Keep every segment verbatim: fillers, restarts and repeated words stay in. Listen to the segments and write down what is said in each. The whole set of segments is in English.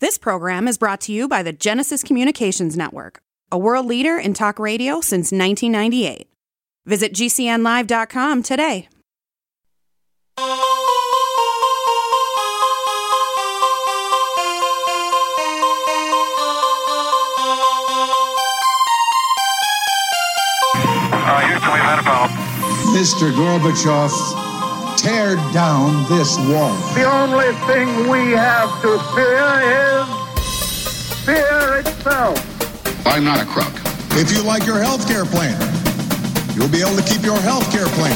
This program is brought to you by the Genesis Communications Network, a world leader in talk radio since nineteen ninety-eight. Visit G C N live dot com today. Uh, Houston, we've had a problem. Mister Gorbachev, tear down this wall. The only thing we have to fear is fear itself. I'm not a crook. If you like your health care plan, you'll be able to keep your health care plan.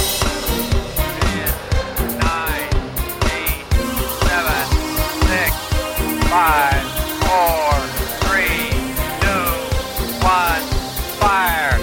ten, nine, eight, seven, six, five, four, three, two, one, fire.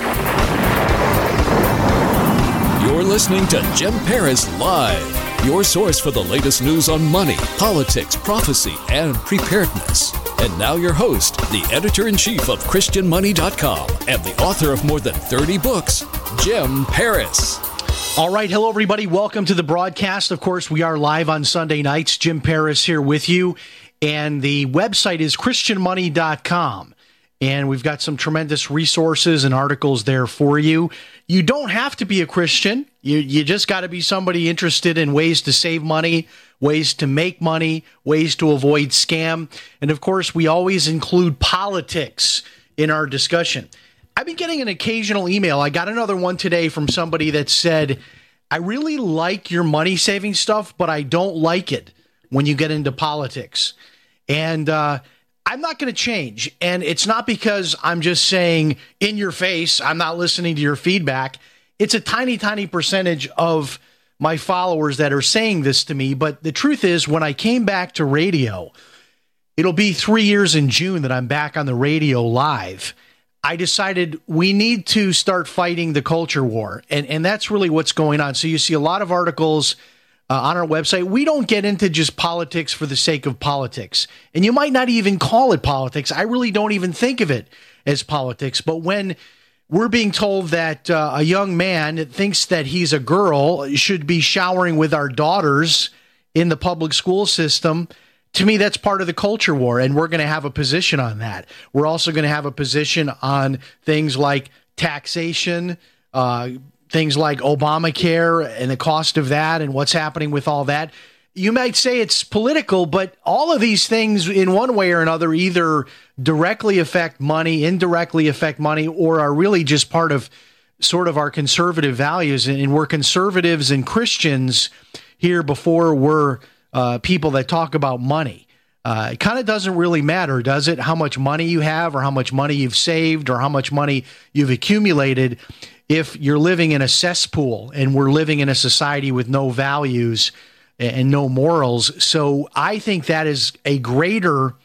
You're listening to Jim Paris Live, your source for the latest news on money, politics, prophecy, and preparedness. And now your host, the editor-in-chief of Christian Money dot com and the author of more than thirty books, Jim Paris. All right. Hello, everybody. Welcome to the broadcast. Of course, we are live on Sunday nights. Jim Paris here with you. And the website is Christian Money dot com. And we've got some tremendous resources and articles there for you. You don't have to be a Christian. You you just got to be somebody interested in ways to save money, ways to make money, ways to avoid scam. And of course, we always include politics in our discussion. I've been getting an occasional email. I got another one today from somebody that said, I really like your money saving stuff, but I don't like it when you get into politics. And uh I'm not going to change, and it's not because I'm just saying in your face, I'm not listening to your feedback. It's a tiny, tiny percentage of my followers that are saying this to me, but the truth is, when I came back to radio, it'll be three years in June that I'm back on the radio live. I decided we need to start fighting the culture war, and, and that's really what's going on. So you see a lot of articles Uh, on our website. We don't get into just politics for the sake of politics. And you might not even call it politics. I really don't even think of it as politics. But when we're being told that uh, a young man thinks that he's a girl should be showering with our daughters in the public school system, to me, that's part of the culture war. And we're going to have a position on that. We're also going to have a position on things like taxation, uh, things like Obamacare and the cost of that and what's happening with all that. You might say it's political, but all of these things in one way or another either directly affect money, indirectly affect money, or are really just part of sort of our conservative values. And we're conservatives and Christians here before we're uh, people that talk about money. Uh, it kind of doesn't really matter, does it, how much money you have or how much money you've saved or how much money you've accumulated if you're living in a cesspool and we're living in a society with no values and no morals. So I think that is a greater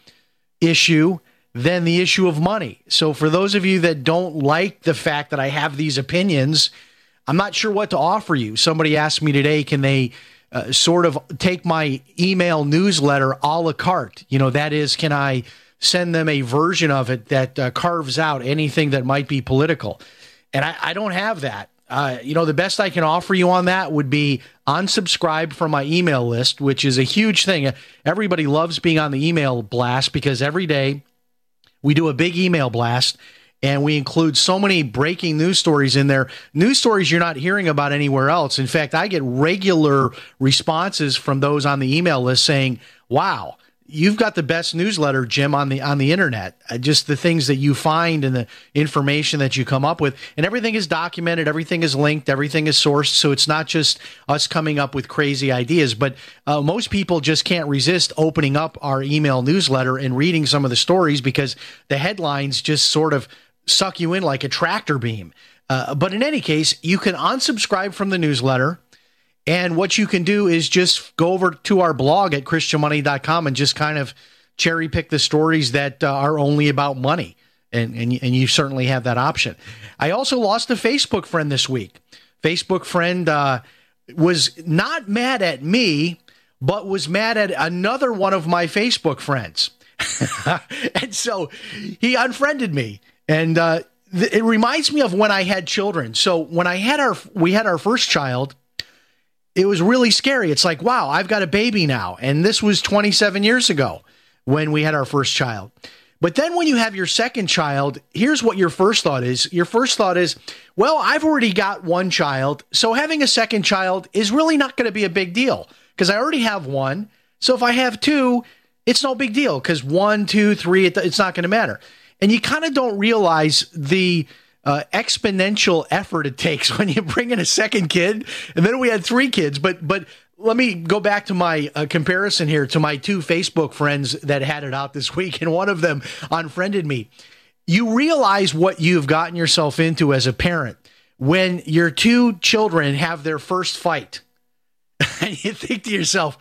issue than the issue of money. So for those of you that don't like the fact that I have these opinions, I'm not sure what to offer you. Somebody asked me today, can they uh, sort of take my email newsletter a la carte? You know, that is, can I send them a version of it that uh, carves out anything that might be political? And I, I don't have that. Uh, you know, the best I can offer you on that would be unsubscribe from my email list, which is a huge thing. Everybody loves being on the email blast because every day we do a big email blast and we include so many breaking news stories in there. News stories you're not hearing about anywhere else. In fact, I get regular responses from those on the email list saying, wow, you've got the best newsletter, Jim, on the on the internet. Uh, just the things that you find and the information that you come up with. And everything is documented. Everything is linked. Everything is sourced. So it's not just us coming up with crazy ideas. But uh, most people just can't resist opening up our email newsletter and reading some of the stories because the headlines just sort of suck you in like a tractor beam. Uh, but in any case, you can unsubscribe from the newsletter. And what you can do is just go over to our blog at Christian Money dot com and just kind of cherry pick the stories that uh, are only about money. And, and, and you certainly have that option. I also lost a Facebook friend this week. Facebook friend uh, was not mad at me, but was mad at another one of my Facebook friends. And so he unfriended me. And uh, th- it reminds me of when I had children. So when I had our, we had our first child, it was really scary. It's like, wow, I've got a baby now. And this was twenty-seven years ago when we had our first child. But then when you have your second child, here's what your first thought is. Your first thought is, well, I've already got one child, so having a second child is really not going to be a big deal because I already have one. So if I have two, it's no big deal because one, two, three, it, it's not going to matter. And you kind of don't realize the uh, exponential effort it takes when you bring in a second kid. And then we had three kids. But but let me go back to my uh, comparison here to my two Facebook friends that had it out this week. And one of them unfriended me. You realize what you've gotten yourself into as a parent when your two children have their first fight. And you think to yourself,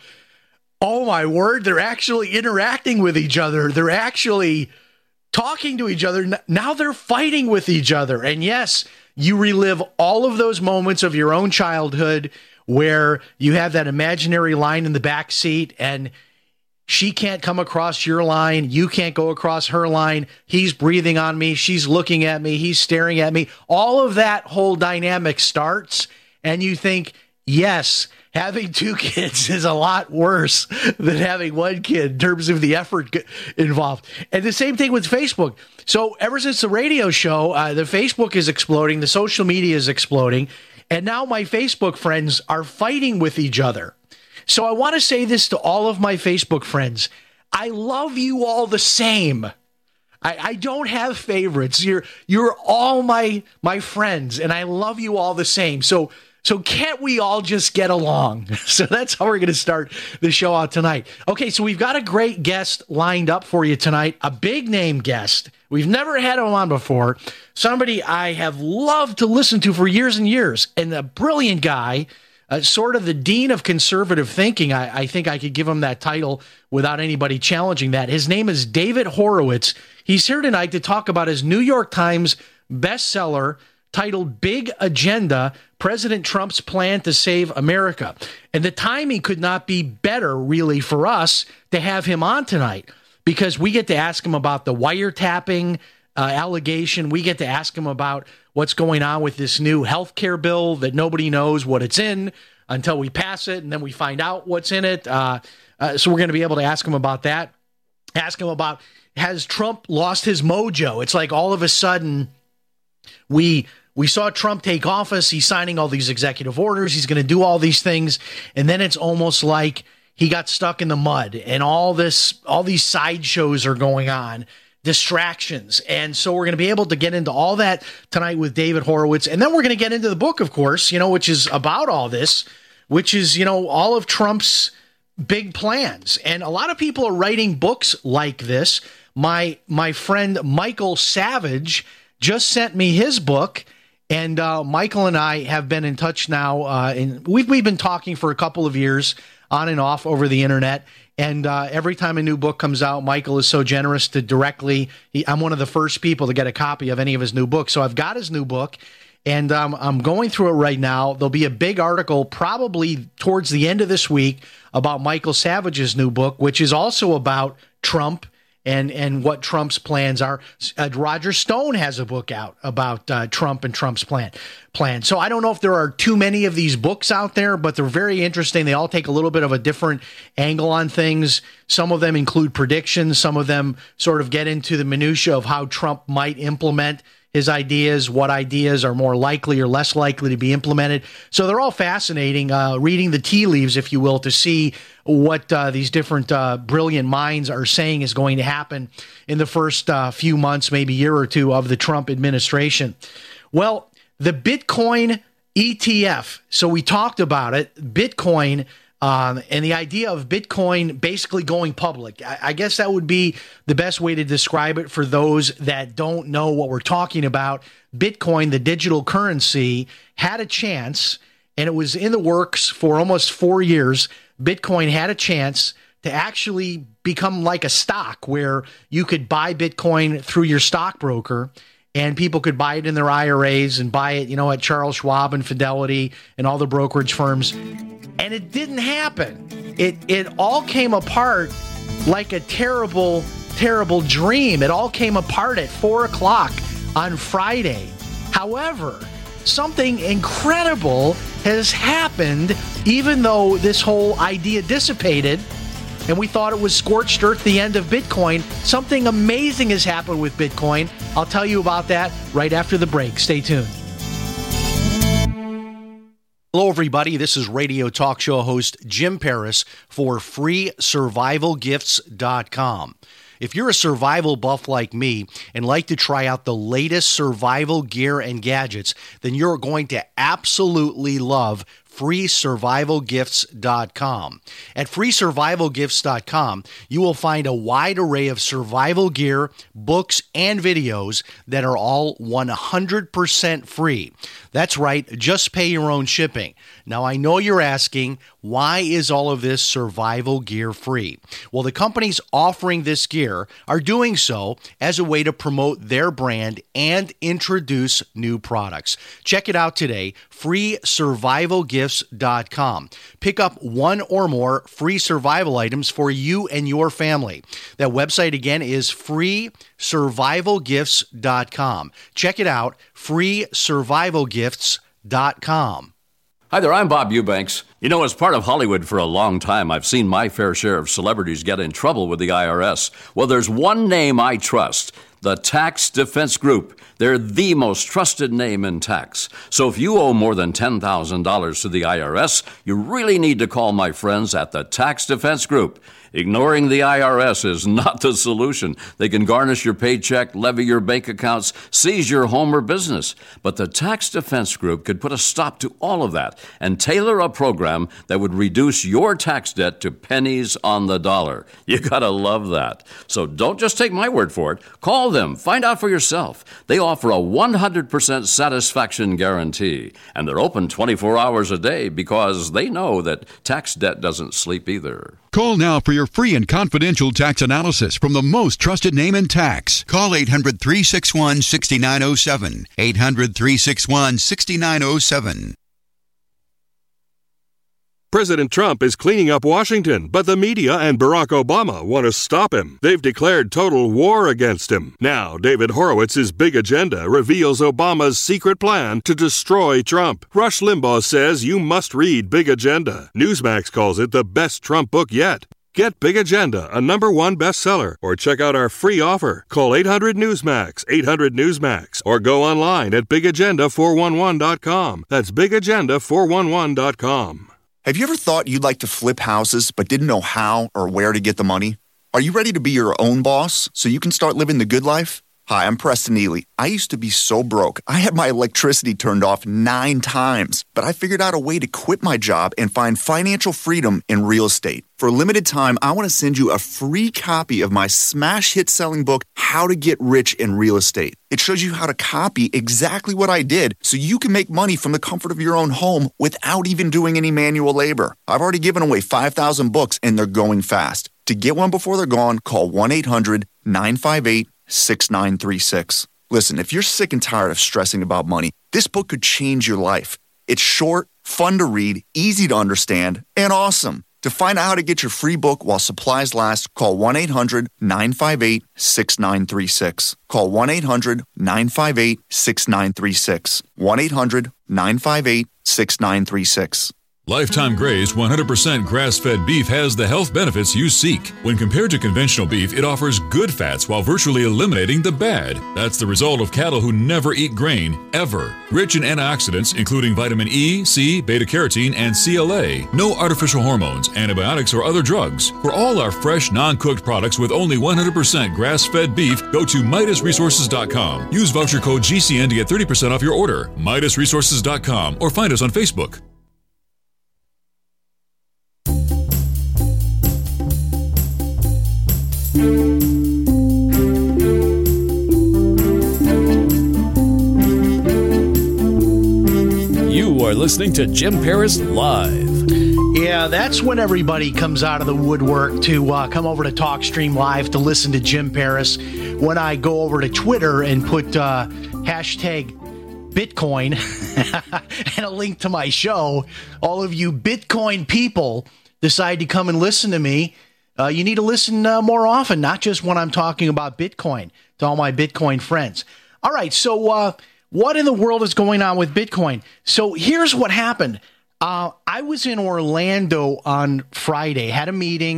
oh my word, they're actually interacting with each other. They're actually talking to each other. Now they're fighting with each other. And yes, you relive all of those moments of your own childhood where you have that imaginary line in the back seat and she can't come across your line. You can't go across her line. He's breathing on me. She's looking at me. He's staring at me. All of that whole dynamic starts and you think, yes, having two kids is a lot worse than having one kid in terms of the effort involved. And the same thing with Facebook. So ever since the radio show, uh, the Facebook is exploding. The social media is exploding. And now my Facebook friends are fighting with each other. So I want to say this to all of my Facebook friends. I love you all the same. I, I don't have favorites. You're you're all my my friends, and I love you all the same. So So can't we all just get along? So that's how we're going to start the show out tonight. Okay, so we've got a great guest lined up for you tonight, a big name guest. We've never had him on before. Somebody I have loved to listen to for years and years, and a brilliant guy, uh, sort of the dean of conservative thinking. I, I think I could give him that title without anybody challenging that. His name is David Horowitz. He's here tonight to talk about his New York Times bestseller titled Big Agenda, President Trump's Plan to Save America. And the timing could not be better, really, for us to have him on tonight because we get to ask him about the wiretapping uh, allegation. We get to ask him about what's going on with this new health care bill that nobody knows what it's in until we pass it, and then we find out what's in it. Uh, uh, so we're going to be able to ask him about that. Ask him about, has Trump lost his mojo? It's like all of a sudden we... We saw Trump take office. He's signing all these executive orders. He's going to do all these things. And then it's almost like he got stuck in the mud and all this, all these sideshows are going on, distractions. And so we're going to be able to get into all that tonight with David Horowitz. And then we're going to get into the book, of course, you know, which is about all this, which is, you know, all of Trump's big plans. And a lot of people are writing books like this. My, my friend Michael Savage just sent me his book. And uh, Michael and I have been in touch now, uh, and we've, we've been talking for a couple of years on and off over the internet. And uh, every time a new book comes out, Michael is so generous to directly, he, I'm one of the first people to get a copy of any of his new books. So I've got his new book, and um, I'm going through it right now. There'll be a big article probably towards the end of this week about Michael Savage's new book, which is also about Trump and and what Trump's plans are. Uh, Roger Stone has a book out about uh, Trump and Trump's plan. plan. So I don't know if there are too many of these books out there, but they're very interesting. They all take a little bit of a different angle on things. Some of them include predictions. Some of them sort of get into the minutia of how Trump might implement his ideas, what ideas are more likely or less likely to be implemented. So they're all fascinating, uh, reading the tea leaves, if you will, to see what uh, these different uh, brilliant minds are saying is going to happen in the first uh, few months, maybe year or two of the Trump administration. Well, the Bitcoin E T F. So we talked about it, Bitcoin, um, and the idea of Bitcoin basically going public. I, I guess that would be the best way to describe it for those that don't know what we're talking about. Bitcoin, the digital currency, had a chance, and it was in the works for almost four years. Bitcoin had a chance to actually become like a stock where you could buy Bitcoin through your stockbroker and people could buy it in their I R As and buy it, you know, at Charles Schwab and Fidelity and all the brokerage firms. And it didn't happen. It it all came apart like a terrible, terrible dream. It all came apart at four o'clock on Friday. However, something incredible has happened, even though this whole idea dissipated. and we thought it was scorched earth, the end of Bitcoin. Something amazing has happened with Bitcoin. I'll tell you about that right after the break. Stay tuned. Hello, everybody. This is radio talk show host Jim Paris for free survival gifts dot com. If you're a survival buff like me and like to try out the latest survival gear and gadgets, then you're going to absolutely love free survival gifts dot com. At free survival gifts dot com, you will find a wide array of survival gear, books, and videos that are all one hundred percent free. That's right, just pay your own shipping. Now, I know you're asking, why is all of this survival gear free? Well, the companies offering this gear are doing so as a way to promote their brand and introduce new products. Check it out today, free survival gifts dot com. Pick up one or more free survival items for you and your family. That website again is free survival gifts dot com. Check it out, free survival gifts dot com. Hi there, I'm Bob Eubanks. You know, as part of Hollywood for a long time, I've seen my fair share of celebrities get in trouble with the I R S. Well, there's one name I trust, the Tax Defense Group. They're the most trusted name in tax. So if you owe more than ten thousand dollars to the I R S, you really need to call my friends at the Tax Defense Group. Ignoring the I R S is not the solution. They can garnish your paycheck, levy your bank accounts, seize your home or business. But the Tax Defense Group could put a stop to all of that and tailor a program that would reduce your tax debt to pennies on the dollar. You gotta love that. So don't just take my word for it. Call them. Find out for yourself. They offer a one hundred percent satisfaction guarantee. And they're open twenty-four hours a day because they know that tax debt doesn't sleep either. Call now for your free and confidential tax analysis from the most trusted name in tax. Call eight hundred, three six one, six nine zero seven. eight hundred, three six one, six nine zero seven. President Trump is cleaning up Washington, but the media and Barack Obama want to stop him. They've declared total war against him. Now, David Horowitz's Big Agenda reveals Obama's secret plan to destroy Trump. Rush Limbaugh says you must read Big Agenda. Newsmax calls it the best Trump book yet. Get Big Agenda, a number one bestseller, or check out our free offer. Call eight hundred Newsmax, eight hundred Newsmax, or go online at big agenda four one one dot com. That's big agenda four one one dot com. Have you ever thought you'd like to flip houses but didn't know how or where to get the money? Are you ready to be your own boss so you can start living the good life? Hi, I'm Preston Ely. I used to be so broke. I had my electricity turned off nine times, but I figured out a way to quit my job and find financial freedom in real estate. For a limited time, I want to send you a free copy of my smash hit selling book, How to Get Rich in Real Estate. It shows you how to copy exactly what I did so you can make money from the comfort of your own home without even doing any manual labor. I've already given away five thousand books and they're going fast. To get one before they're gone, call one eight hundred nine five eight six nine three six. Listen, if you're sick and tired of stressing about money, this book could change your life. It's short, fun to read, easy to understand, and awesome. To find out how to get your free book while supplies last, call one eight hundred nine five eight six nine three six. Call one eight hundred nine five eight six nine three six. one eight hundred nine five eight six nine three six. Lifetime Grazed one hundred percent grass-fed beef has the health benefits you seek. When compared to conventional beef, it offers good fats while virtually eliminating the bad. That's the result of cattle who never eat grain, ever. Rich in antioxidants, including vitamin E, C, beta-carotene, and C L A. No artificial hormones, antibiotics, or other drugs. For all our fresh, non-cooked products with only one hundred percent grass-fed beef, go to Midas Resources dot com. Use voucher code G C N to get thirty percent off your order. Midas Resources dot com or find us on Facebook. You are listening to Jim Paris Live. Yeah, that's when everybody comes out of the woodwork to uh, come over to TalkStream Live to listen to Jim Paris. When I go over to Twitter and put uh, hashtag Bitcoin and a link to my show, all of you Bitcoin people decide to come and listen to me. Uh, you need to listen uh, more often, not just when I'm talking about Bitcoin, to all my Bitcoin friends. All right, so uh, what in the world is going on with Bitcoin? So here's what happened. Uh, I was in Orlando on Friday, had a meeting.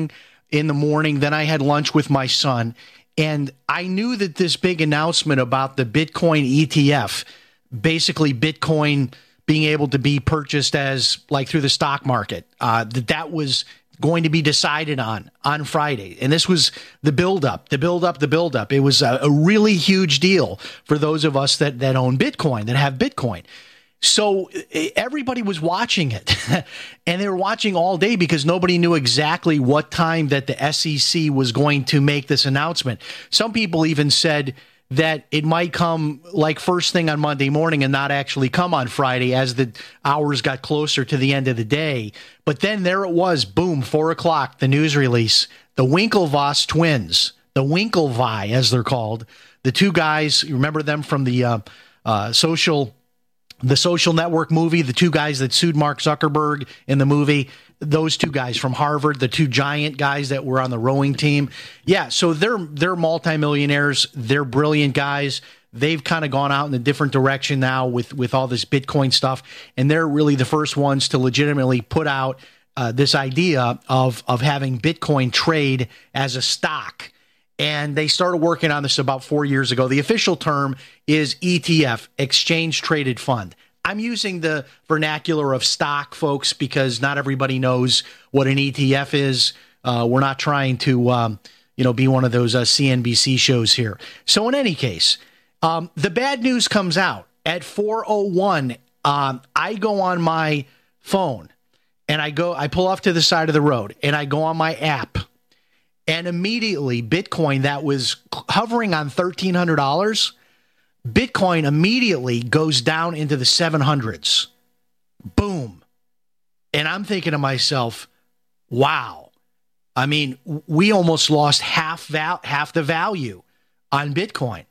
in the morning. Then I had lunch with my son. And I knew that this big announcement about the Bitcoin E T F, basically Bitcoin being able to be purchased as like through the stock market, uh, that that was going to be decided on on Friday. And this was the buildup, the buildup, the buildup. It was a, a really huge deal for those of us that, that own Bitcoin, that have Bitcoin. So everybody was watching it, and they were watching all day because nobody knew exactly what time that the S E C was going to make this announcement. Some people even said that it might come like first thing on Monday morning and not actually come on Friday as the hours got closer to the end of the day. But then there it was, boom, four o'clock, the news release, the Winklevoss twins, the Winklevi as they're called, the two guys, you remember them from the uh, uh, social... The Social Network movie, the two guys that sued Mark Zuckerberg in the movie, those two guys from Harvard, the two giant guys that were on the rowing team. Yeah, so they're they're multimillionaires. They're brilliant guys. They've kind of gone out in a different direction now with, with all this Bitcoin stuff, and they're really the first ones to legitimately put out uh, this idea of, of having Bitcoin trade as a stock. And they started working on this about four years ago. The official term is E T F, Exchange Traded Fund. I'm using the vernacular of stock, folks, because not everybody knows what an E T F is. Uh, we're not trying to, um, you know, be one of those uh, C N B C shows here. So in any case, um, the bad news comes out at four oh one. Um, I go on my phone and I go, I pull off to the side of the road and I go on my app. And immediately, Bitcoin that was hovering on thirteen hundred dollars, Bitcoin immediately goes down into the seven hundreds. Boom. And I'm thinking to myself, wow. I mean, we almost lost half val- half the value on Bitcoin.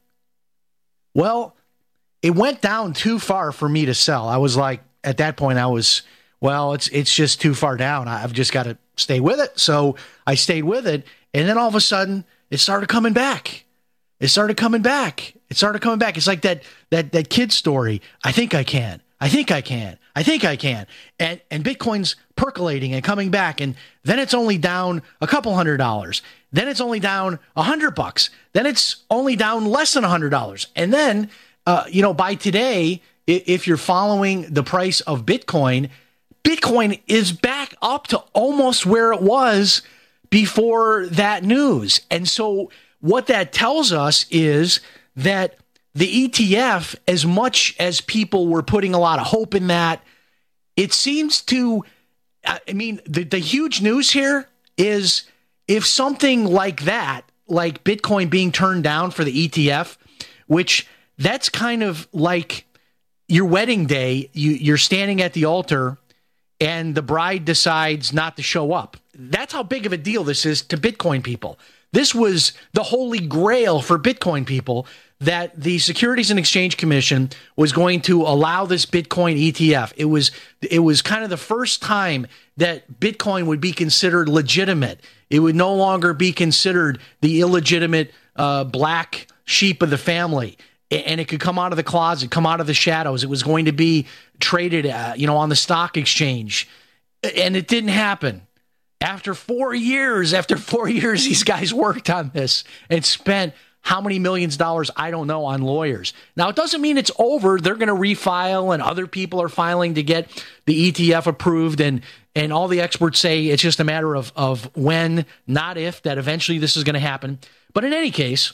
Well, it went down too far for me to sell. I was like, at that point, I was, well, it's it's just too far down. I've just got to stay with it. So I stayed with it. And then all of a sudden, it started coming back. It started coming back. It started coming back. It's like that that that kid story. I think I can. I think I can. I think I can. And and Bitcoin's percolating and coming back. And then it's only down a couple hundred dollars. Then it's only down a hundred bucks. Then it's only down less than a hundred dollars. And then, uh, you know, by today, if you're following the price of Bitcoin, Bitcoin is back up to almost where it was before that news. And so what that tells us is that the E T F, as much as people were putting a lot of hope in that, it seems to, I mean, the, the huge news here is if something like that, like Bitcoin being turned down for the E T F, which that's kind of like your wedding day, you, you're standing at the altar and the bride decides not to show up. That's how big of a deal this is to Bitcoin people. This was the holy grail for Bitcoin people, that the Securities and Exchange Commission was going to allow this Bitcoin E T F. It was it was kind of the first time that Bitcoin would be considered legitimate. It would no longer be considered the illegitimate uh, black sheep of the family. And it could come out of the closet, come out of the shadows. It was going to be traded, uh, you know, on the stock exchange. And it didn't happen. After four years, after four years, these guys worked on this and spent how many millions of dollars, I don't know, on lawyers. Now, it doesn't mean it's over. They're going to refile, and other people are filing to get the E T F approved. And, and all the experts say it's just a matter of, of when, not if, that eventually this is going to happen. But in any case,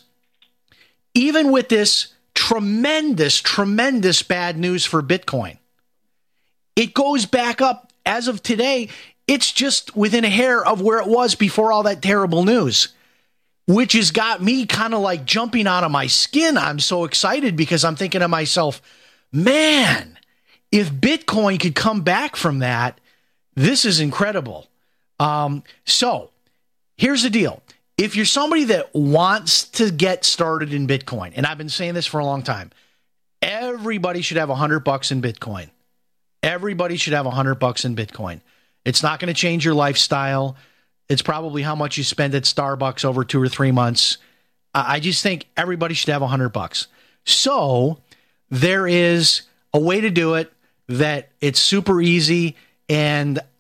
even with this tremendous, tremendous bad news for Bitcoin, it goes back up as of today. It's just within a hair of where it was before all that terrible news, which has got me kind of like jumping out of my skin. I'm so excited because I'm thinking to myself, man, if Bitcoin could come back from that, this is incredible. Um, so here's the deal. If you're somebody that wants to get started in Bitcoin, and I've been saying this for a long time, everybody should have a hundred bucks in Bitcoin. Everybody should have a hundred bucks in Bitcoin. It's not going to change your lifestyle. It's probably how much you spend at Starbucks over two or three months. I just think everybody should have a hundred bucks. So there is a way to do it that it's super easy, and I'll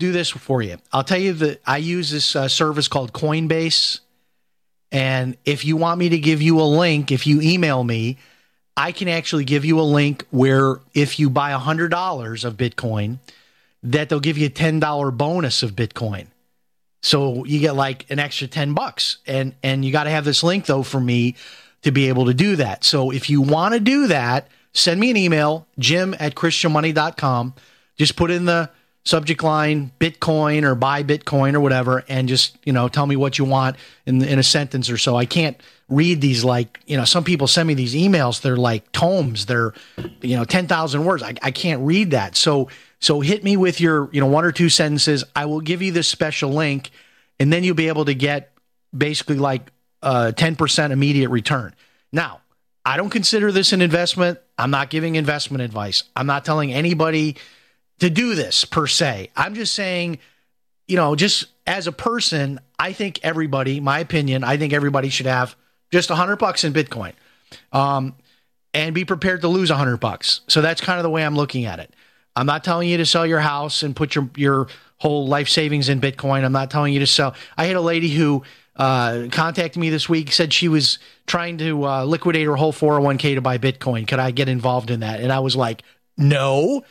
do this for you. I'll tell you that I use this uh, service called Coinbase. And if you want me to give you a link, if you email me, I can actually give you a link where if you buy one hundred dollars of Bitcoin, that they'll give you a ten dollars bonus of Bitcoin. So you get like an extra ten bucks. And, and you got to have this link, though, for me to be able to do that. So if you want to do that, send me an email, jim at christian money dot com. Just put in the subject line Bitcoin or buy Bitcoin or whatever, and just, you know, tell me what you want in in a sentence or so. I can't read these, like, you know, some people send me these emails. They're like tomes. They're, you know, ten thousand words. I, I can't read that. So, so hit me with your, you know, one or two sentences. I will give you this special link, and then you'll be able to get basically like a ten percent immediate return. Now, I don't consider this an investment. I'm not giving investment advice. I'm not telling anybody to do this per se. I'm just saying, you know, just as a person, I think everybody, my opinion, I think everybody should have just a hundred bucks in Bitcoin, um, and be prepared to lose a hundred bucks. So that's kind of the way I'm looking at it. I'm not telling you to sell your house and put your, your whole life savings in Bitcoin. I'm not telling you to sell. I had a lady who uh, contacted me this week, said she was trying to uh, liquidate her whole four oh one k to buy Bitcoin. Could I get involved in that? And I was like, no,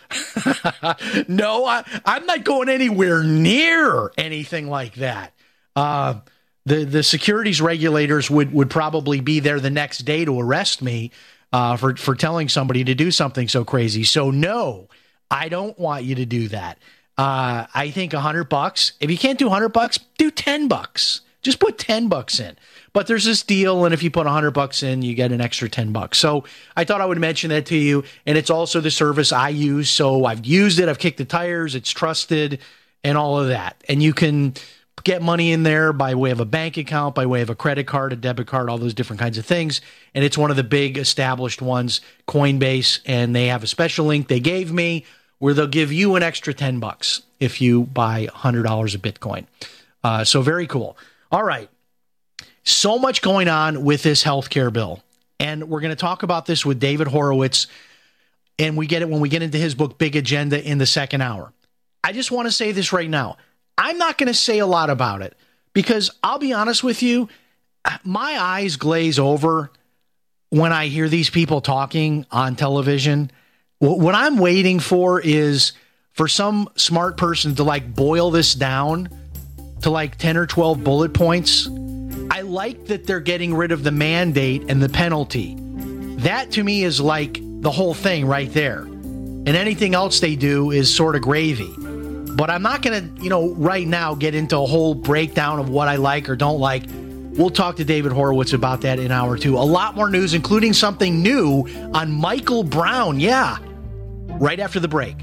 no, I, I'm not going anywhere near anything like that. Uh, the, the securities regulators would, would probably be there the next day to arrest me uh, for, for telling somebody to do something so crazy. So no, I don't want you to do that. Uh, I think a hundred bucks, if you can't do a hundred bucks, do ten bucks. Just put ten bucks in. But there's this deal, and if you put a hundred bucks in, you get an extra ten bucks. So I thought I would mention that to you. And it's also the service I use. So I've used it. I've kicked the tires. It's trusted and all of that. And you can get money in there by way of a bank account, by way of a credit card, a debit card, all those different kinds of things. And it's one of the big established ones, Coinbase. And they have a special link they gave me where they'll give you an extra ten bucks if you buy one hundred dollars of Bitcoin. Uh, so very cool. All right. So much going on with this healthcare bill. And we're going to talk about this with David Horowitz. And we get it when we get into his book, Big Agenda, in the second hour. I just want to say this right now. I'm not going to say a lot about it because I'll be honest with you, my eyes glaze over when I hear these people talking on television. What I'm waiting for is for some smart person to like boil this down to like ten or twelve bullet points. I like that they're getting rid of the mandate and the penalty. That to me is like the whole thing right there. And anything else they do is sort of gravy. But I'm not going to, you know, right now get into a whole breakdown of what I like or don't like. We'll talk to David Horowitz about that in hour two. A lot more news, including something new on Michael Brown. Yeah. Right after the break.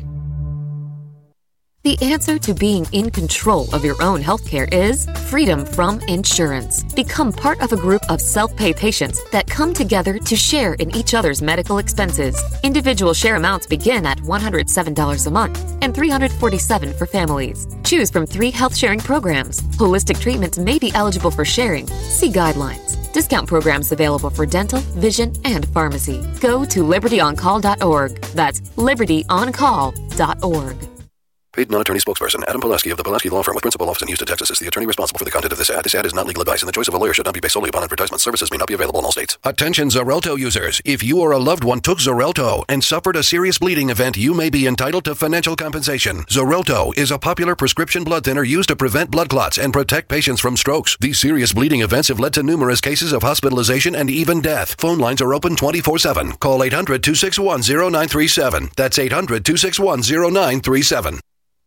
The answer to being in control of your own healthcare is freedom from insurance. Become part of a group of self-pay patients that come together to share in each other's medical expenses. Individual share amounts begin at one hundred seven dollars a month and three hundred forty-seven dollars for families. Choose from three health sharing programs. Holistic treatments may be eligible for sharing. See guidelines. Discount programs available for dental, vision, and pharmacy. Go to liberty on call dot org. That's liberty on call dot org. Paid non-attorney spokesperson Adam Pulaski of the Pulaski Law Firm with principal office in Houston, Texas is the attorney responsible for the content of this ad. This ad is not legal advice, and the choice of a lawyer should not be based solely upon advertisement. Services may not be available in all states. Attention Xarelto users. If you or a loved one took Xarelto and suffered a serious bleeding event, you may be entitled to financial compensation. Xarelto is a popular prescription blood thinner used to prevent blood clots and protect patients from strokes. These serious bleeding events have led to numerous cases of hospitalization and even death. Phone lines are open twenty-four seven. Call eight hundred, two six one, zero nine three seven. That's eight hundred, two six one, zero nine three seven.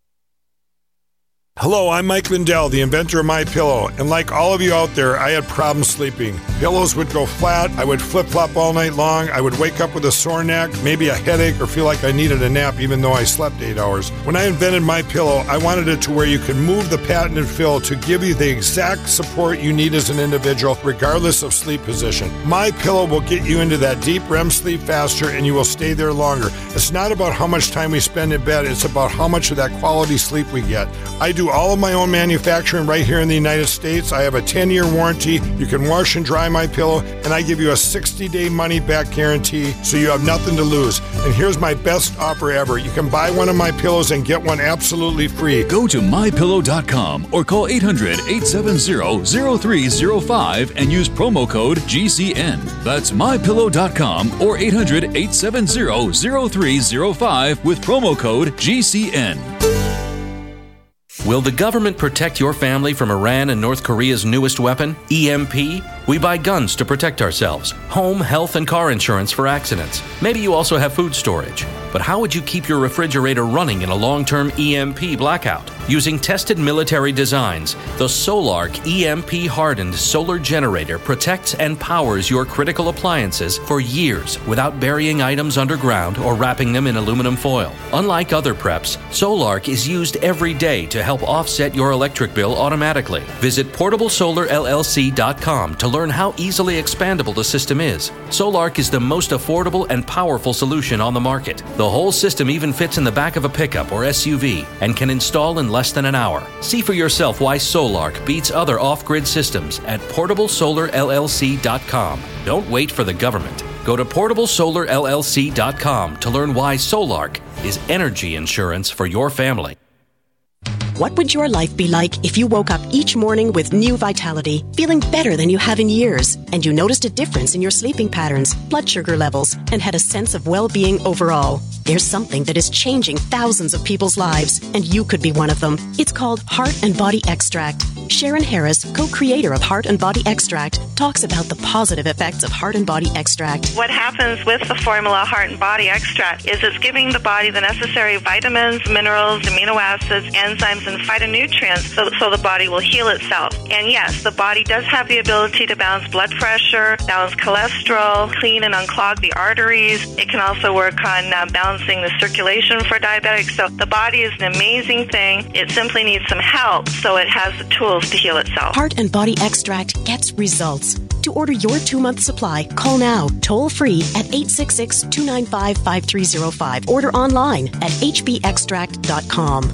Hello, I'm Mike Lindell, the inventor of MyPillow, and like all of you out there, I had problems sleeping. Pillows would go flat, I would flip-flop all night long, I would wake up with a sore neck, maybe a headache, or feel like I needed a nap even though I slept eight hours. When I invented MyPillow, I wanted it to where you could move the patented fill to give you the exact support you need as an individual, regardless of sleep position. MyPillow will get you into that deep R E M sleep faster, and you will stay there longer. It's not about how much time we spend in bed, it's about how much of that quality sleep we get. I do all of my own manufacturing right here in the United States. I have a ten-year warranty. You can wash and dry my pillow, and I give you a sixty-day money-back guarantee, so you have nothing to lose. And here's my best offer ever. You can buy one of my pillows and get one absolutely free. Go to my pillow dot com or call eight hundred, eight seven zero, zero three zero five and use promo code G C N. That's my pillow dot com or eight hundred, eight seven zero, zero three zero five with promo code G C N. Will the government protect your family from Iran and North Korea's newest weapon, E M P? We buy guns to protect ourselves, home, health, and car insurance for accidents. Maybe you also have food storage. But how would you keep your refrigerator running in a long-term E M P blackout? Using tested military designs, the Solark E M P-hardened solar generator protects and powers your critical appliances for years without burying items underground or wrapping them in aluminum foil. Unlike other preps, Solark is used every day to help offset your electric bill automatically. Visit portable solar L L C dot com to learn how easily expandable the system is. Solark is the most affordable and powerful solution on the market. The whole system even fits in the back of a pickup or S U V and can install in less than an hour. See for yourself why Solark beats other off-grid systems at portable solar L L C dot com. Don't wait for the government. Go to portable solar L L C dot com to learn why Solark is energy insurance for your family. What would your life be like if you woke up each morning with new vitality, feeling better than you have in years, and you noticed a difference in your sleeping patterns, blood sugar levels, and had a sense of well-being overall? There's something that is changing thousands of people's lives, and you could be one of them. It's called Heart and Body Extract. Sharon Harris, co-creator of Heart and Body Extract, talks about the positive effects of Heart and Body Extract. What happens with the formula Heart and Body Extract is it's giving the body the necessary vitamins, minerals, amino acids, enzymes, and phytonutrients so, so the body will heal itself. And yes, the body does have the ability to balance blood pressure, balance cholesterol, clean and unclog the arteries. It can also work on uh, balancing the circulation for diabetics. So the body is an amazing thing. It simply needs some help so it has the tools to heal itself. Heart and Body Extract gets results. To order your two-month supply, call now, toll-free at eight six six, two nine five, five three zero five. Order online at h b extract dot com.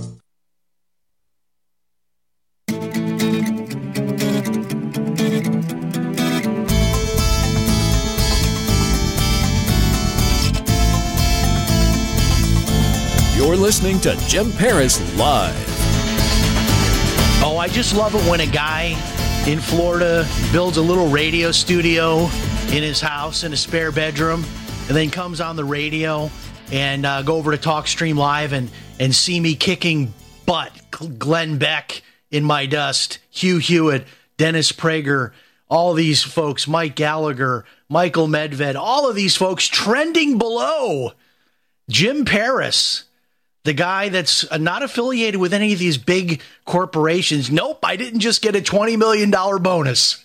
You're listening to Jim Paris Live. Oh, I just love it when a guy in Florida builds a little radio studio in his house in a spare bedroom and then comes on the radio and uh, go over to TalkStream Live and, and see me kicking butt. Glenn Beck in my dust, Hugh Hewitt, Dennis Prager, all these folks, Mike Gallagher, Michael Medved, all of these folks trending below Jim Paris. The guy that's not affiliated with any of these big corporations. Nope, I didn't just get a twenty million dollars bonus.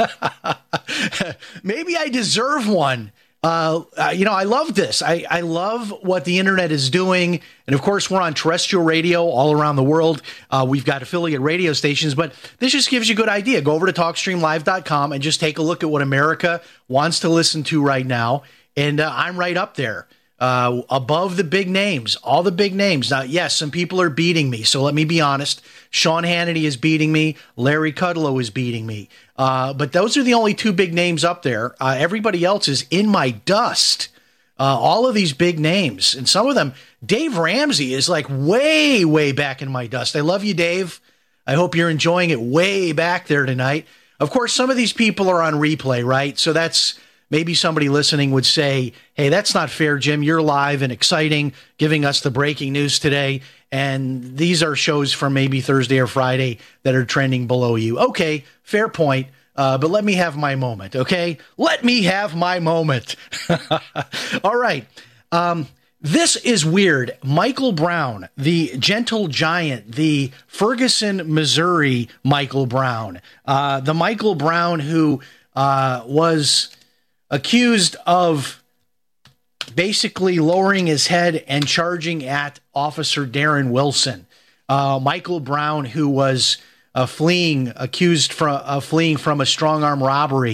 Maybe I deserve one. Uh, uh, you know, I love this. I, I love what the internet is doing. And of course, we're on terrestrial radio all around the world. Uh, we've got affiliate radio stations, but this just gives you a good idea. Go over to talk stream live dot com and just take a look at what America wants to listen to right now. And uh, I'm right up there. Uh, above the big names, all the big names. Now, yes, some people are beating me, so let me be honest. Sean Hannity is beating me. Larry Kudlow is beating me. Uh, but those are the only two big names up there. Uh, everybody else is in my dust. Uh, all of these big names, and some of them, Dave Ramsey is like way, way back in my dust. I love you, Dave. I hope you're enjoying it way back there tonight. Of course, some of these people are on replay, right? So that's... Maybe somebody listening would say, hey, that's not fair, Jim. You're live and exciting, giving us the breaking news today. And these are shows from maybe Thursday or Friday that are trending below you. Okay, fair point. Uh, but let me have my moment, okay? Let me have my moment. All right. Um, this is weird. Michael Brown, the gentle giant, the Ferguson, Missouri Michael Brown, uh, the Michael Brown who uh, was... accused of basically lowering his head and charging at Officer Darren Wilson. Uh, Michael Brown, who was uh, fleeing, accused from uh, fleeing from a strong arm robbery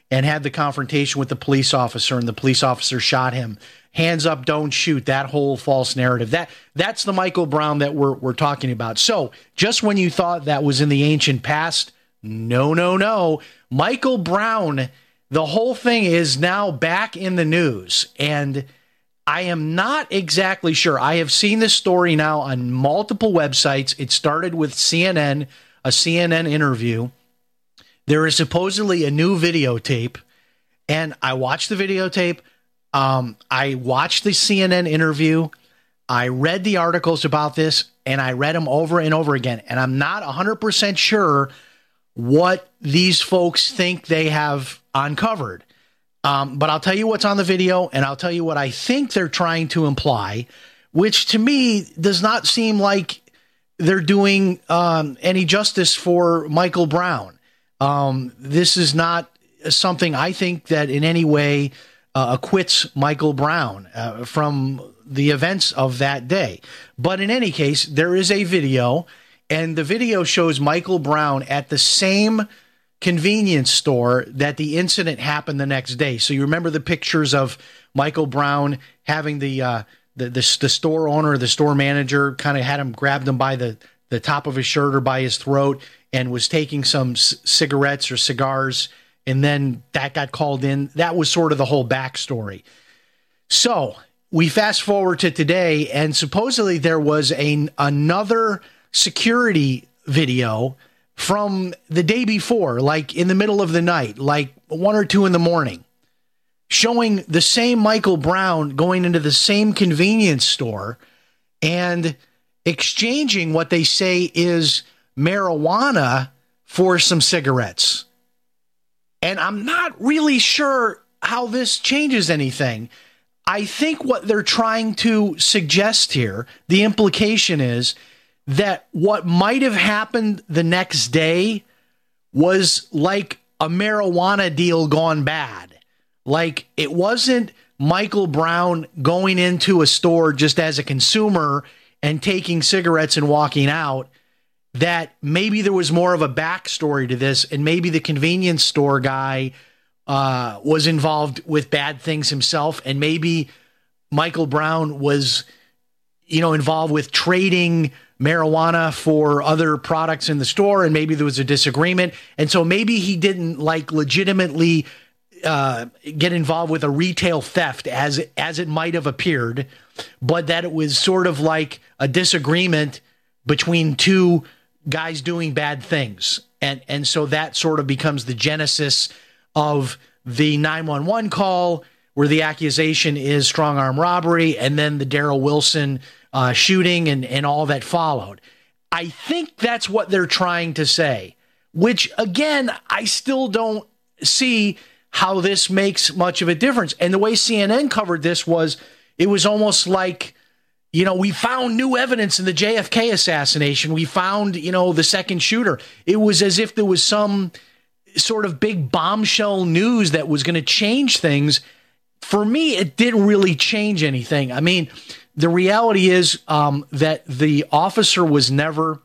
and had the confrontation with the police officer, and the police officer shot him. Hands up, don't shoot, that whole false narrative. That That's the Michael Brown that we're, we're talking about. So just when you thought that was in the ancient past, no, no, no. Michael Brown, the whole thing is now back in the news, and I am not exactly sure. I have seen this story now on multiple websites. It started with C N N, a C N N interview. There is supposedly a new videotape, and I watched the videotape. Um, I watched the C N N interview. I read the articles about this, and I read them over and over again, and I'm not one hundred percent sure what these folks think they have uncovered. Um, but I'll tell you what's on the video, and I'll tell you what I think they're trying to imply, which to me does not seem like they're doing um, any justice for Michael Brown. Um, this is not something I think that in any way uh, acquits Michael Brown uh, from the events of that day. But in any case, there is a video, and the video shows Michael Brown at the same convenience store that the incident happened the next day. So you remember the pictures of Michael Brown having the uh, the, the the store owner, the store manager, kind of had him grabbed him by the the top of his shirt or by his throat and was taking some c- cigarettes or cigars, and then that got called in. That was sort of the whole backstory. So we fast forward to today, and supposedly there was a another security video from the day before, like in the middle of the night, like one or two in the morning, showing the same Michael Brown going into the same convenience store and exchanging what they say is marijuana for some cigarettes. And I'm not really sure how this changes anything. I think what they're trying to suggest here, the implication is that what might have happened the next day was like a marijuana deal gone bad. Like it wasn't Michael Brown going into a store just as a consumer and taking cigarettes and walking out. That maybe there was more of a backstory to this, and maybe the convenience store guy uh, was involved with bad things himself, and maybe Michael Brown was, you know, involved with trading marijuana for other products in the store, and maybe there was a disagreement, and so maybe he didn't like legitimately uh, get involved with a retail theft as as it might have appeared, but that it was sort of like a disagreement between two guys doing bad things, and and so that sort of becomes the genesis of the nine one one call, where the accusation is strong arm robbery, and then the Darrell Wilson Uh, shooting and, and all that followed. I think that's what they're trying to say, which, again, I still don't see how this makes much of a difference. And the way C N N covered this was, it was almost like, you know, we found new evidence in the J F K assassination. We found, you know, the second shooter. It was as if there was some sort of big bombshell news that was going to change things. For me, it didn't really change anything. I mean, the reality is um, that the officer was never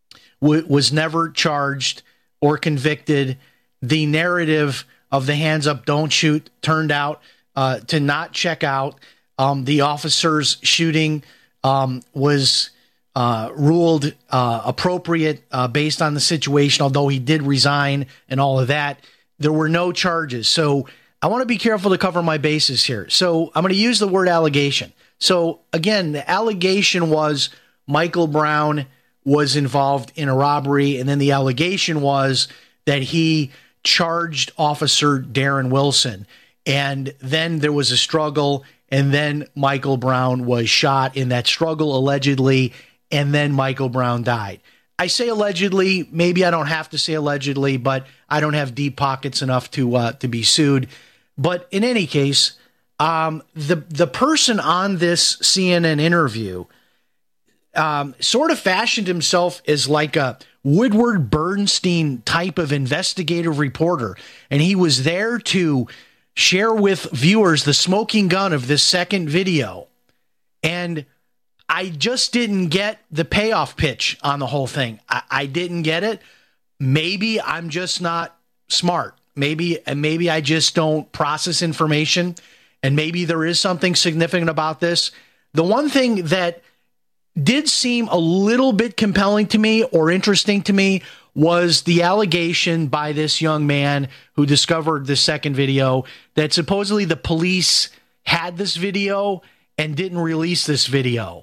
w- was never charged or convicted. The narrative of the hands up, don't shoot turned out uh, to not check out. Um, the officer's shooting um, was uh, ruled uh, appropriate uh, based on the situation, although he did resign and all of that. There were no charges. So I want to be careful to cover my bases here. So I'm going to use the word allegation. So again, the allegation was Michael Brown was involved in a robbery, and then the allegation was that he charged Officer Darren Wilson, and then there was a struggle, and then Michael Brown was shot in that struggle, allegedly, and then Michael Brown died. I say allegedly, maybe I don't have to say allegedly, but I don't have deep pockets enough to uh, to be sued. But in any case, Um, the the person on this C N N interview um, sort of fashioned himself as like a Woodward Bernstein type of investigative reporter, and he was there to share with viewers the smoking gun of this second video. And I just didn't get the payoff pitch on the whole thing. I, I didn't get it. Maybe I'm just not smart. Maybe, and maybe I just don't process information, and maybe there is something significant about this. The one thing that did seem a little bit compelling to me or interesting to me was the allegation by this young man who discovered the second video that supposedly the police had this video and didn't release this video.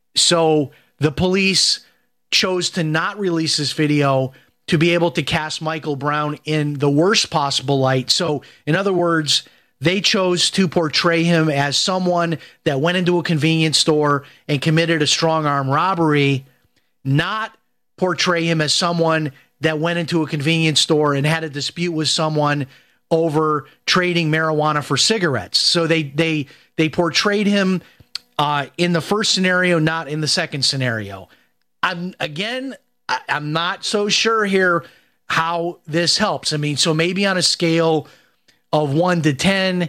So the police chose to not release this video to be able to cast Michael Brown in the worst possible light. So in other words, they chose to portray him as someone that went into a convenience store and committed a strong arm robbery, not portray him as someone that went into a convenience store and had a dispute with someone over trading marijuana for cigarettes. So they they they portrayed him uh, in the first scenario, not in the second scenario. I'm again, I, I'm not so sure here how this helps. I mean, so maybe on a scale of one to ten,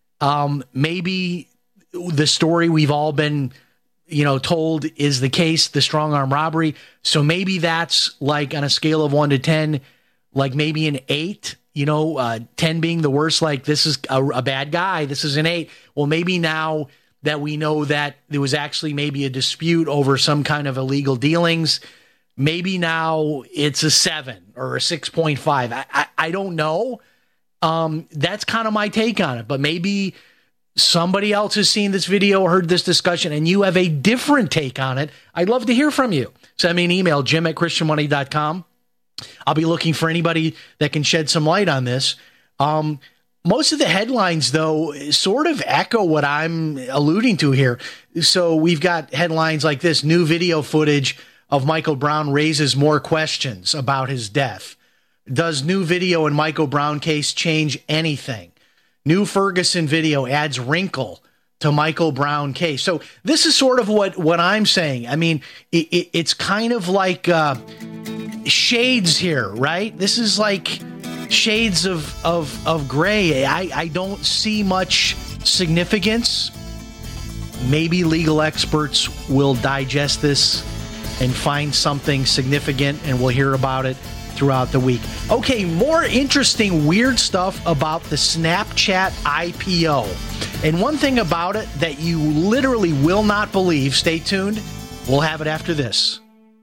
um, maybe the story we've all been, you know, told is the case, the strong arm robbery. So maybe that's like on a scale of one to ten, like maybe an eight, you know, uh, ten being the worst, like this is a, a bad guy. This is an eight. Well, maybe now that we know that there was actually maybe a dispute over some kind of illegal dealings, maybe now it's a seven or a six point five. I, I, I don't know. Um, that's kind of my take on it, but maybe somebody else has seen this video or heard this discussion and you have a different take on it. I'd love to hear from you. Send me an email, jim at christian money dot com. I'll be looking for anybody that can shed some light on this. Um, most of the headlines, though, sort of echo what I'm alluding to here. So we've got headlines like this: new video footage of Michael Brown raises more questions about his death. Does new video in Michael Brown case change anything? New Ferguson video adds wrinkle to Michael Brown case. So this is sort of what, what I'm saying. I mean, it, it, it's kind of like uh, shades here, right? This is like shades of, of, of gray. I, I don't see much significance. Maybe legal experts will digest this and find something significant, and we'll hear about it throughout the week. Okay, more interesting, weird stuff about the Snapchat I P O. And one thing about it that you literally will not believe, stay tuned, we'll have it after this.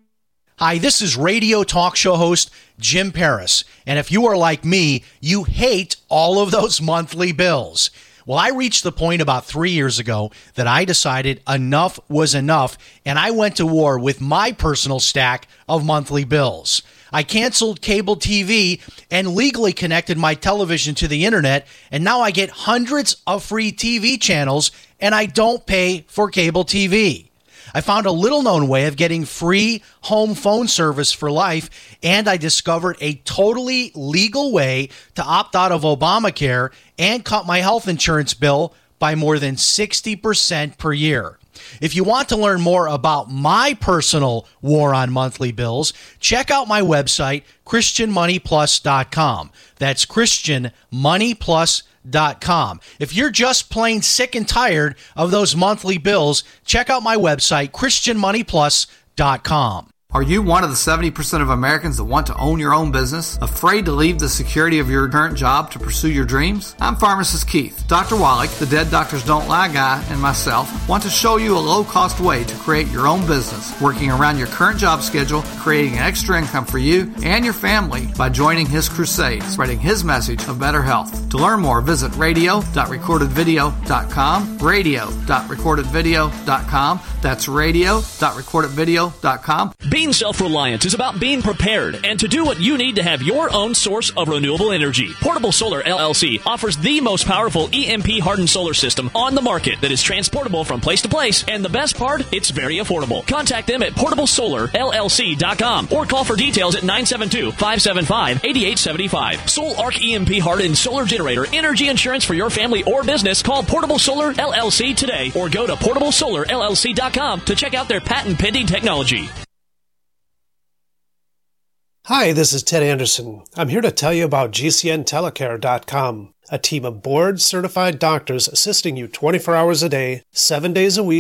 Hi, this is radio talk show host Jim Paris. And if you are like me, you hate all of those monthly bills. Well, I reached the point about three years ago that I decided enough was enough, and I went to war with my personal stack of monthly bills. I canceled cable T V and legally connected my television to the internet, and now I get hundreds of free T V channels, and I don't pay for cable T V. I found a little-known way of getting free home phone service for life, and I discovered a totally legal way to opt out of Obamacare and cut my health insurance bill by more than sixty percent per year. If you want to learn more about my personal war on monthly bills, check out my website, christian money plus dot com. That's christian money plus dot com. If you're just plain sick and tired of those monthly bills, check out my website, christian money plus dot com. Are you one of the seventy percent of Americans that want to own your own business? Afraid to leave the security of your current job to pursue your dreams? I'm Pharmacist Keith. Doctor Wallach, the Dead Doctors Don't Lie guy, and myself want to show you a low-cost way to create your own business, working around your current job schedule, creating an extra income for you and your family by joining his crusade, spreading his message of better health. To learn more, visit radio dot recorded video dot com, radio dot recorded video dot com. That's radio dot recorded video dot com. Being self-reliant is about being prepared and to do what you need to have your own source of renewable energy. Portable Solar L L C offers the most powerful E M P-hardened solar system on the market that is transportable from place to place, and the best part, it's very affordable. Contact them at portable solar L L C dot com or call for details at nine seven two, five seven five, eight eight seven five. Sol Arc E M P-hardened solar generator energy insurance for your family or business. Call Portable Solar L L C today or go to portable solar L L C dot com to check out their patent-pending technology. Hi, this is Ted Anderson. I'm here to tell you about G C N telecare dot com, a team of board-certified doctors assisting you twenty-four hours a day, seven days a week,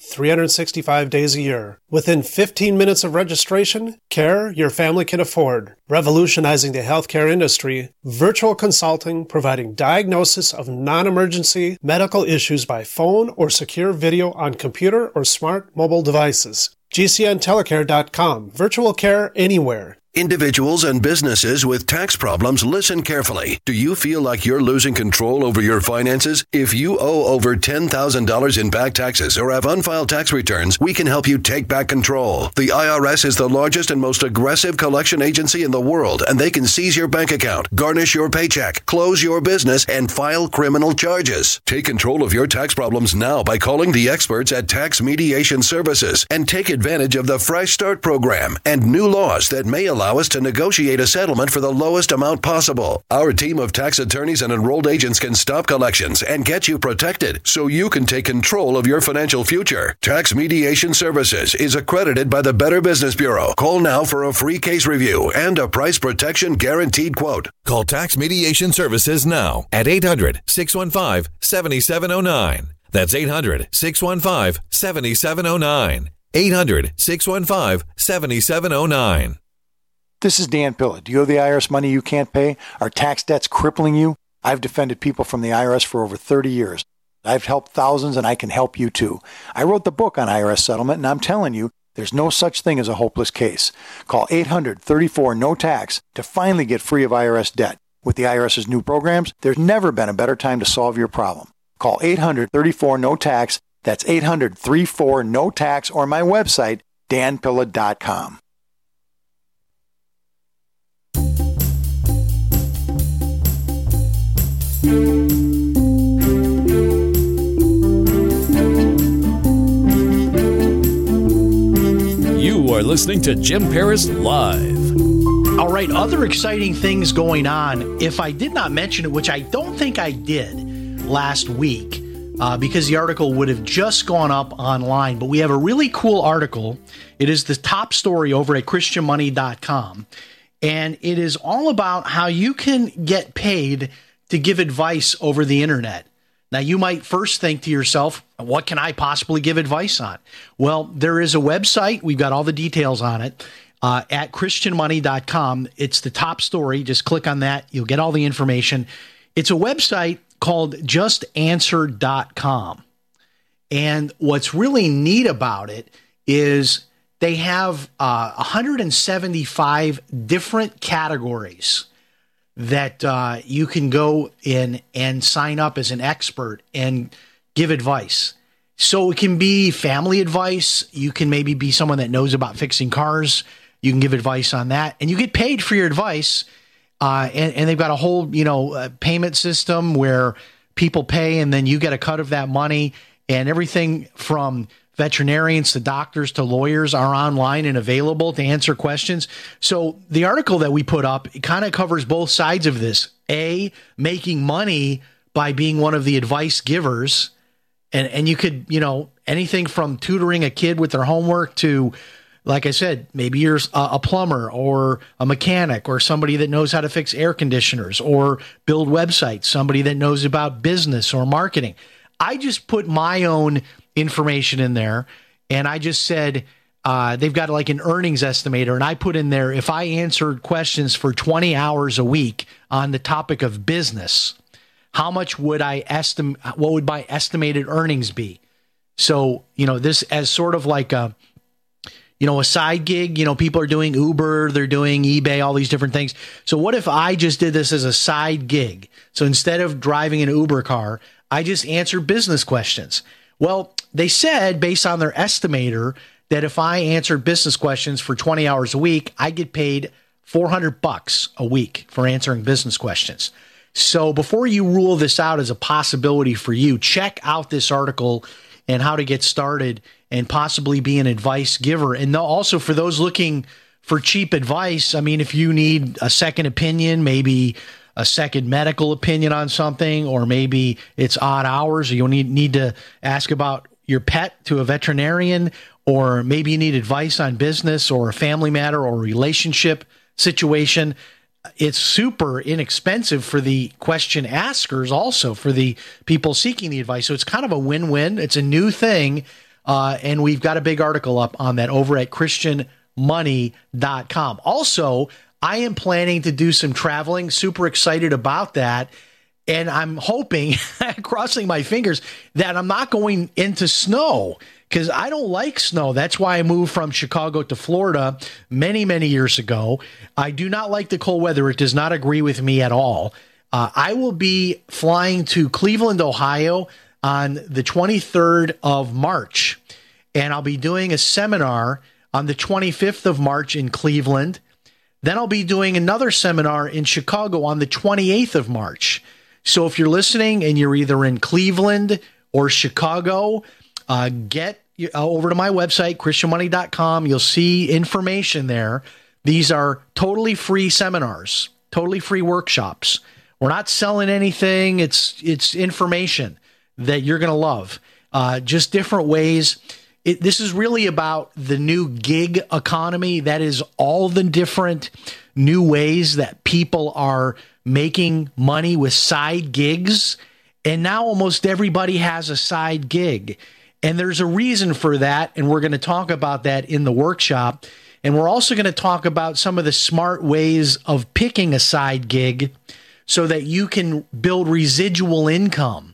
three hundred sixty-five days a year. Within fifteen minutes of registration, care your family can afford. Revolutionizing the healthcare industry, virtual consulting providing diagnosis of non-emergency medical issues by phone or secure video on computer or smart mobile devices. G C N telecare dot com. Virtual care anywhere. Individuals and businesses with tax problems, listen carefully. Do you feel like you're losing control over your finances? If you owe over ten thousand dollars in back taxes or have unfiled tax returns, we can help you take back control. The I R S is the largest and most aggressive collection agency in the world, and they can seize your bank account, garnish your paycheck, close your business, and file criminal charges. Take control of your tax problems now by calling the experts at Tax Mediation Services and take advantage of the Fresh Start program and new laws that may allow Allow us to negotiate a settlement for the lowest amount possible. Our team of tax attorneys and enrolled agents can stop collections and get you protected so you can take control of your financial future. Tax Mediation Services is accredited by the Better Business Bureau. Call now for a free case review and a price protection guaranteed quote. Call Tax Mediation Services now at eight hundred, six one five, seven seven zero nine. That's eight hundred, six one five, seven seven zero nine. eight hundred, six one five, seven seven zero nine. This is Dan Pilla. Do you owe the I R S money you can't pay? Are tax debts crippling you? I've defended people from the I R S for over thirty years. I've helped thousands, and I can help you too. I wrote the book on I R S settlement, and I'm telling you, there's no such thing as a hopeless case. Call eight hundred, thirty-four, no tax to finally get free of I R S debt. With the IRS's new programs, there's never been a better time to solve your problem. Call eight hundred, thirty-four, no tax. That's eight hundred, thirty-four, no tax, or my website, dan pilla dot com. You are listening to Jim Paris Live. All right, other exciting things going on. If I did not mention it, which I don't think I did last week, uh, because the article would have just gone up online, but we have a really cool article. It is the top story over at christian money dot com, and it is all about how you can get paid to give advice over the internet. Now, you might first think to yourself, what can I possibly give advice on? Well, there is a website. We've got all the details on it uh, at christian money dot com. It's the top story. Just click on that. You'll get all the information. It's a website called just answer dot com. And what's really neat about it is they have uh, one hundred seventy-five different categories that uh, you can go in and sign up as an expert and give advice. So it can be family advice. You can maybe be someone that knows about fixing cars. You can give advice on that, and you get paid for your advice. Uh, and, and they've got a whole, you know, uh, payment system where people pay, and then you get a cut of that money. And everything from veterinarians to doctors to lawyers are online and available to answer questions. So the article that we put up, it kind of covers both sides of this. A, making money by being one of the advice givers. And, and you could, you know, anything from tutoring a kid with their homework to, like I said, maybe you're a, a plumber or a mechanic or somebody that knows how to fix air conditioners or build websites, somebody that knows about business or marketing. I just put my own information in there, and I just said uh, they've got like an earnings estimator, and I put in there, if I answered questions for twenty hours a week on the topic of business, how much would I estimate, what would my estimated earnings be? So, you know, this as sort of like a, you know, a side gig. You know, people are doing Uber, they're doing eBay, all these different things. So what if I just did this as a side gig? So instead of driving an Uber car, I just answer business questions. Well, they said, based on their estimator, that if I answered business questions for twenty hours a week, I get paid four hundred bucks a week for answering business questions. So before you rule this out as a possibility for you, check out this article and how to get started and possibly be an advice giver. And also for those looking for cheap advice, I mean, if you need a second opinion, maybe a second medical opinion on something, or maybe it's odd hours, or you'll need, need to ask about your pet to a veterinarian, or maybe you need advice on business or a family matter or a relationship situation. It's super inexpensive for the question askers, also for the people seeking the advice. So it's kind of a win-win. It's a new thing. Uh, and we've got a big article up on that over at Christian Money dot com. Also, I am planning to do some traveling. Super excited about that. And I'm hoping, crossing my fingers, that I'm not going into snow, because I don't like snow. That's why I moved from Chicago to Florida many, many years ago. I do not like the cold weather. It does not agree with me at all. Uh, I will be flying to Cleveland, Ohio on the twenty-third of March, and I'll be doing a seminar on the twenty-fifth of March in Cleveland. Then I'll be doing another seminar in Chicago on the twenty-eighth of March. So if you're listening and you're either in Cleveland or Chicago, uh, get over to my website, Christian Money dot com. You'll see information there. These are totally free seminars, totally free workshops. We're not selling anything. It's it's information that you're going to love. Uh, just different ways. It, this is really about the new gig economy. That is all the different new ways that people are making money with side gigs. And now almost everybody has a side gig. And there's a reason for that. And we're going to talk about that in the workshop. And we're also going to talk about some of the smart ways of picking a side gig so that you can build residual income,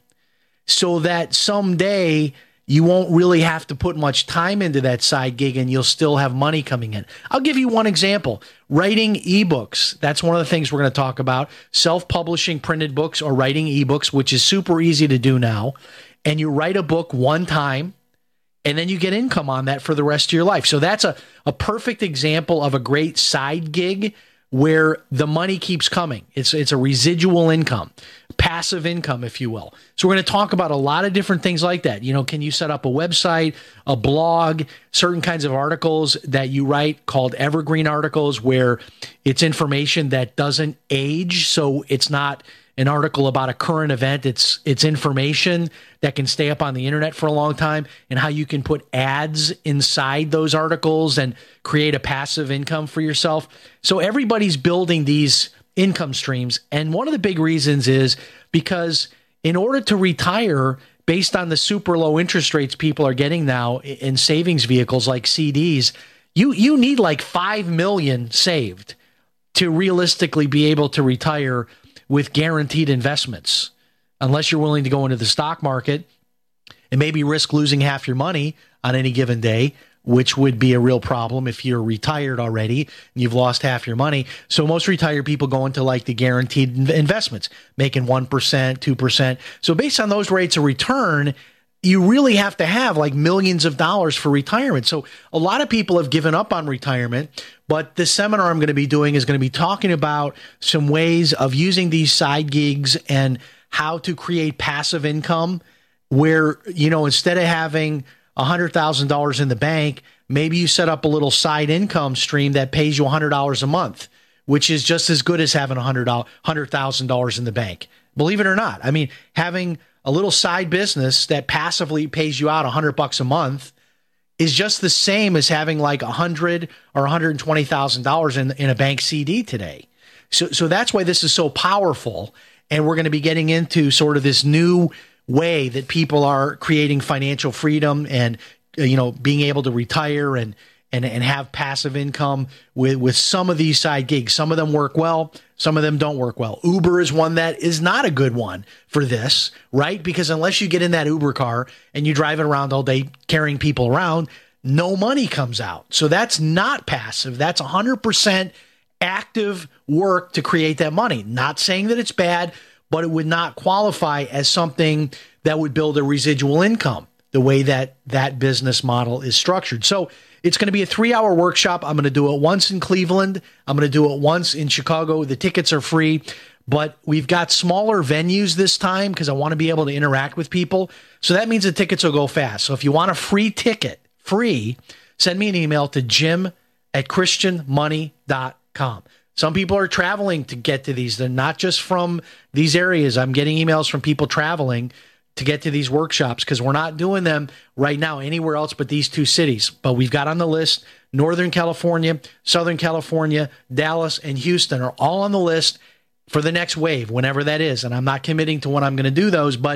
so that someday you won't really have to put much time into that side gig and you'll still have money coming in. I'll give you one example. Writing ebooks. That's one of the things we're going to talk about. Self-publishing printed books or writing ebooks, which is super easy to do now. And you write a book one time, and then you get income on that for the rest of your life. So that's a, a perfect example of a great side gig where the money keeps coming. It's it's a residual income, passive income, if you will. So we're going to talk about a lot of different things like that. You know, can you set up a website, a blog, certain kinds of articles that you write called evergreen articles, where it's information that doesn't age. So it's not an article about a current event. It's it's information that can stay up on the internet for a long time, and how you can put ads inside those articles and create a passive income for yourself. So everybody's building these income streams. And one of the big reasons is because in order to retire, based on the super low interest rates people are getting now in savings vehicles like C Ds, you you need like five million saved to realistically be able to retire with guaranteed investments, unless you're willing to go into the stock market and maybe risk losing half your money on any given day, which would be a real problem if you're retired already and you've lost half your money. So most retired people go into like the guaranteed investments, making one percent, two percent. So based on those rates of return, you really have to have like millions of dollars for retirement. So a lot of people have given up on retirement, but the seminar I'm going to be doing is going to be talking about some ways of using these side gigs and how to create passive income where, you know, instead of having one hundred thousand dollars in the bank, maybe you set up a little side income stream that pays you one hundred dollars a month, which is just as good as having one hundred thousand dollars in the bank. Believe it or not. I mean, having a little side business that passively pays you out one hundred bucks a month is just the same as having like one hundred or one hundred twenty thousand dollars in in a bank C D today. So so that's why this is so powerful, and we're going to be getting into sort of this new way that people are creating financial freedom and, you know, being able to retire and and and have passive income with with some of these side gigs. Some of them work well, some of them don't work well. Uber is one that is not a good one for this, right? Because unless you get in that Uber car and you drive it around all day carrying people around, no money comes out. So that's not passive. That's one hundred percent active work to create that money. Not saying that it's bad, but it would not qualify as something that would build a residual income the way that that business model is structured. So it's going to be a three-hour workshop. I'm going to do it once in Cleveland. I'm going to do it once in Chicago. The tickets are free, but we've got smaller venues this time because I want to be able to interact with people. So that means the tickets will go fast. So if you want a free ticket, free, send me an email to jim at christian money dot com. Some people are traveling to get to these. They're not just from these areas. I'm getting emails from people traveling to get to these workshops because we're not doing them right now anywhere else but these two cities. But we've got on the list Northern California, Southern California, Dallas, and Houston are all on the list for the next wave, whenever that is. And I'm not committing to when I'm going to do those, but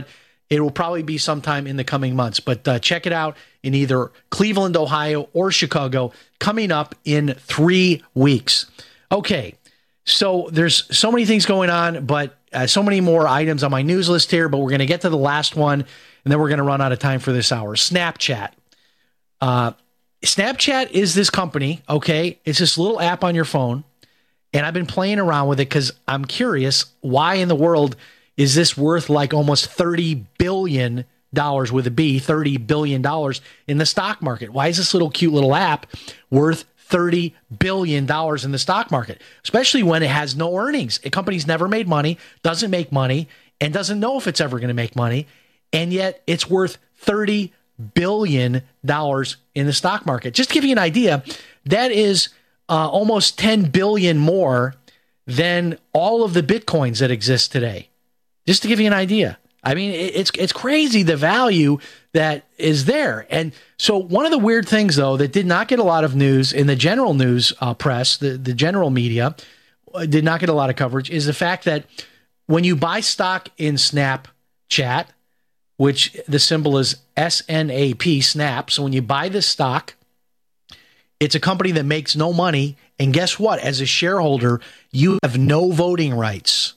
It will probably be sometime in the coming months, but uh, check it out in either Cleveland, Ohio, or Chicago, coming up in three weeks. Okay, so there's so many things going on, but uh, so many more items on my news list here, but we're going to get to the last one, and then we're going to run out of time for this hour. Snapchat. Uh, Snapchat is this company, okay? It's this little app on your phone, and I've been playing around with it because I'm curious, why in the world is this worth like almost thirty billion dollars with a B, thirty billion dollars in the stock market? Why is this little cute little app worth thirty billion dollars in the stock market, especially when it has no earnings? A company's never made money, doesn't make money, and doesn't know if it's ever going to make money, and yet it's worth thirty billion dollars in the stock market. Just to give you an idea, that is uh, almost ten billion dollars more than all of the Bitcoins that exist today. Just to give you an idea. I mean, it's it's crazy the value that is there. And so one of the weird things, though, that did not get a lot of news in the general news uh, press, the, the general media, uh, did not get a lot of coverage, is the fact that when you buy stock in Snapchat, which the symbol is S N A P, Snap, so when you buy this stock, it's a company that makes no money. And guess what? As a shareholder, you have no voting rights.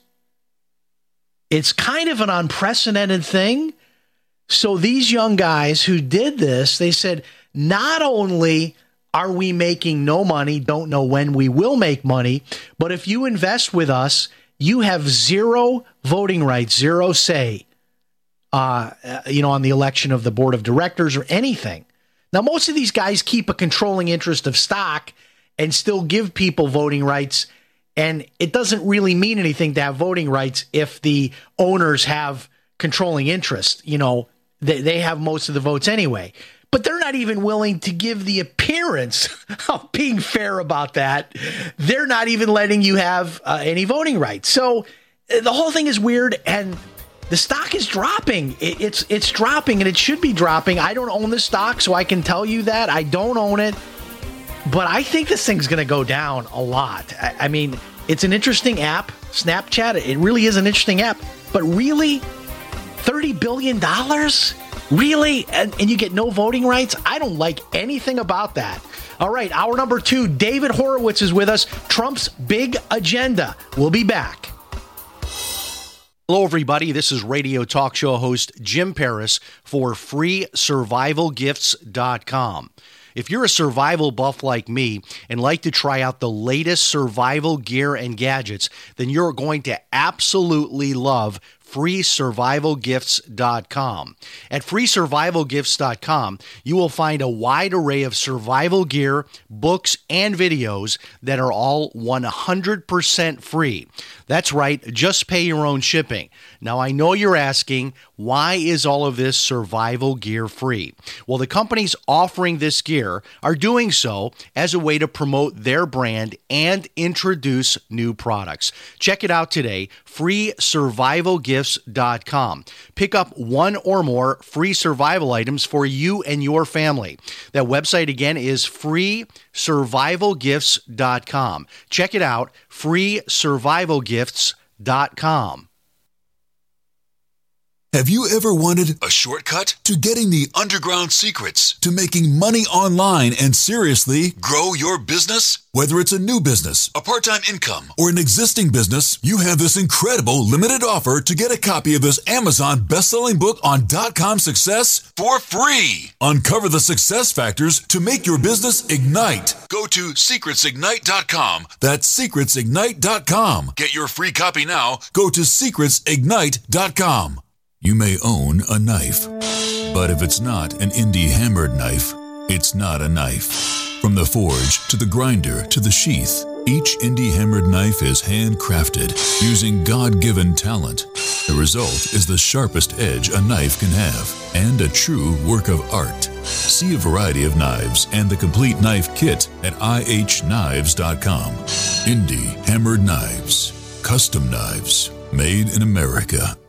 It's kind of an unprecedented thing. So these young guys who did this, they said, not only are we making no money, don't know when we will make money, but if you invest with us, you have zero voting rights, zero say, uh, you know, on the election of the board of directors or anything. Now, most of these guys keep a controlling interest of stock and still give people voting rights. And it doesn't really mean anything to have voting rights if the owners have controlling interest. You know, they, they have most of the votes anyway. But they're not even willing to give the appearance of being fair about that. They're not even letting you have uh, any voting rights. So uh, the whole thing is weird, and the stock is dropping. It, it's it's dropping, and it should be dropping. I don't own the stock, so I can tell you that. I don't own it. But I think this thing's going to go down a lot. I, I mean, it's an interesting app, Snapchat. It really is an interesting app. But really, thirty billion dollars? Really? And, and you get no voting rights? I don't like anything about that. All right, hour number two, David Horowitz is with us. Trump's big agenda. We'll be back. Hello, everybody. This is radio talk show host Jim Paris for free survival gifts dot com. If you're a survival buff like me and like to try out the latest survival gear and gadgets, then you're going to absolutely love free survival gifts dot com. At free survival gifts dot com, you will find a wide array of survival gear, books, and videos that are all one hundred percent free. That's right, just pay your own shipping. Now, I know you're asking, why is all of this survival gear free? Well, the companies offering this gear are doing so as a way to promote their brand and introduce new products. Check it out today, free survival gifts dot com. Pick up one or more free survival items for you and your family. That website again is free survival gifts dot com. Check it out, free survival gifts dot com. Have you ever wanted a shortcut to getting the underground secrets to making money online and seriously grow your business? Whether it's a new business, a part-time income, or an existing business, you have this incredible limited offer to get a copy of this Amazon best-selling book on dot-com success for free. Uncover the success factors to make your business ignite. Go to secrets ignite dot com. That's secrets ignite dot com. Get your free copy now. Go to secrets ignite dot com. You may own a knife, but if it's not an indie hammered knife, it's not a knife. From the forge to the grinder to the sheath, each indie hammered knife is handcrafted using God-given talent. The result is the sharpest edge a knife can have and a true work of art. See a variety of knives and the complete knife kit at I H knives dot com. Indie hammered knives, custom knives, made in America.